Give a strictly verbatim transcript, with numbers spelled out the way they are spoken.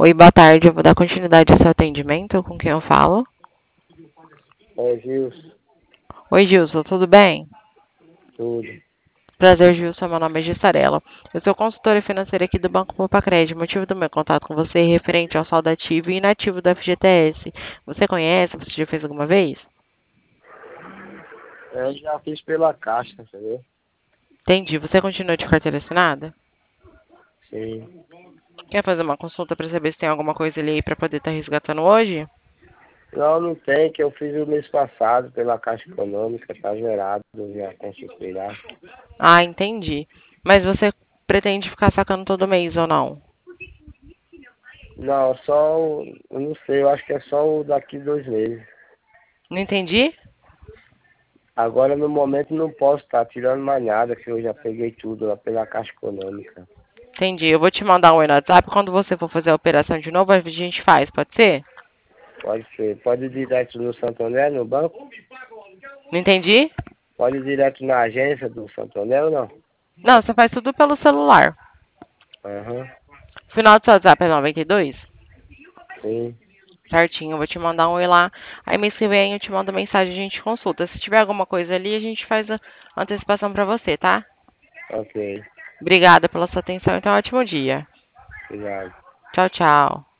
Oi, boa tarde. Eu vou dar continuidade ao seu atendimento. Com quem eu falo? É, Gilson, Oi, Gilson, tudo bem? tudo. Prazer, Gilson. Meu nome é Gissarela. Eu sou consultora financeira aqui do Banco Popacred. O motivo do meu contato com você é referente ao saldo ativo e inativo da F G T S. Você conhece? Você já fez alguma vez? Eu já fiz pela Caixa, entendeu? Entendi. Você continua de carteira assinada? Sim. Quer fazer uma consulta para saber se tem alguma coisa ali aí para poder estar resgatando hoje? Não, não tem, que eu fiz o mês passado pela Caixa Econômica, tá gerado, já consultei lá. Ah, entendi. Mas você pretende ficar sacando todo mês ou não? Não, só o, eu não sei, eu acho que é só o daqui dois meses. Não entendi? Agora no momento não posso estar tirando mais nada, que eu já peguei tudo lá pela Caixa Econômica. Entendi. Eu vou te mandar um oi no WhatsApp. Quando você for fazer a operação de novo, a gente faz, pode ser? Pode ser. Pode ir direto no Santo André, no banco? Não entendi? Pode ir direto na agência do Santo André ou não? Não, você faz tudo pelo celular. Aham, Final do seu WhatsApp é noventa e dois? sim, Certinho, eu vou te mandar um oi lá. Aí mês que vem eu te mando mensagem e a gente consulta. Se tiver alguma coisa ali, a gente faz a antecipação pra você, tá? ok, Obrigada pela sua atenção e tenha um ótimo dia. obrigado. Tchau, tchau.